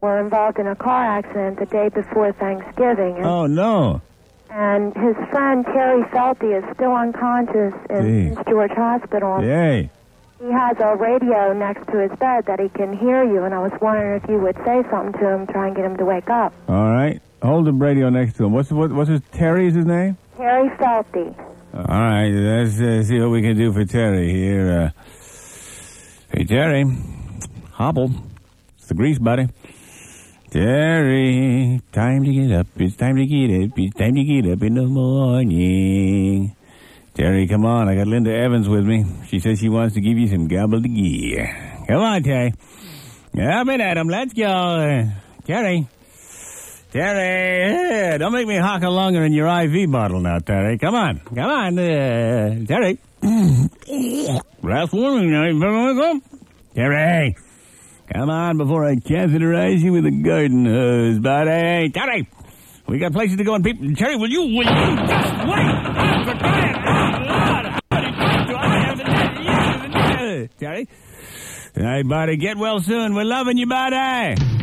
were involved in a car accident the day before Thanksgiving. Oh, no. And his friend, Terry Felty, is still unconscious in St. George Hospital. Yay. He has a radio next to his bed that he can hear you, and I was wondering if you would say something to him, try and get him to wake up. All right. Hold the radio next to him. What's his, Terry is his name? Terry Felty. All right. Let's see what we can do for Terry here. Hey, Terry. Hobble. It's the grease buddy. Terry, time to get up. It's time to get up. It's time to get up in the morning. Terry, come on. I got Linda Evans with me. She says she wants to give you some gobbledygook. Come on, Terry. Up and at him. Let's go. Terry. Terry. Don't make me hock a longer in your IV bottle now, Terry. Come on. Come on. Terry. Last warning now. Terry. Come on before I catheterize you with a garden hose, buddy. Terry. We got places to go and people. Terry, will you just wait? For crying out loud. Terry. All right, buddy. Get well soon. We're loving you, buddy.